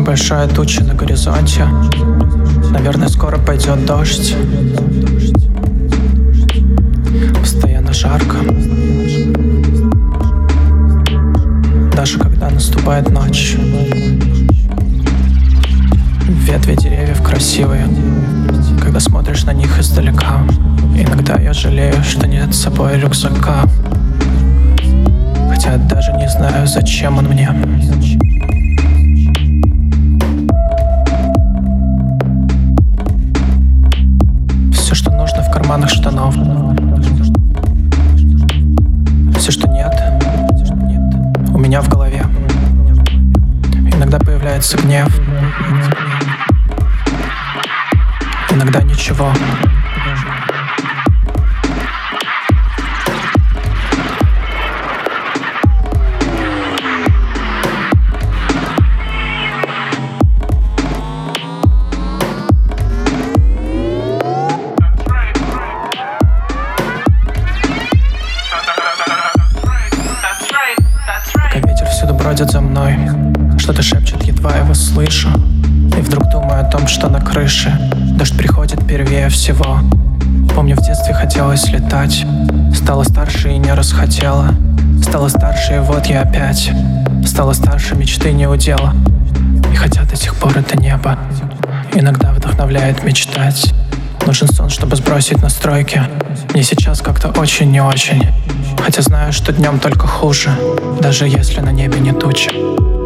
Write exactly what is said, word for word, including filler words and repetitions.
Большая туча на горизонте. Наверное, скоро пойдет дождь. Постоянно жарко, даже когда наступает ночь. Ветви деревьев красивые, когда смотришь на них издалека. Иногда я жалею, что нет с собой рюкзака, хотя даже не знаю, зачем он мне. Все, что нужно, в карманах штанов. Все, что нет, у меня в голове. Иногда появляется гнев, иногда ничего. Пока ветер всюду бродит за мной, что-то шепчет, едва его слышу. И вдруг думаю о том, что на крыше дождь приходит первее всего. Помню, в детстве хотелось летать, стала старше и не расхотела. Стала старше, и вот я опять стала старше, мечты не удела. И хотя до сих пор это небо иногда вдохновляет мечтать. Нужен сон, чтобы сбросить настройки. Мне сейчас как-то очень не очень, хотя знаю, что днем только хуже, даже если на небе не тучи.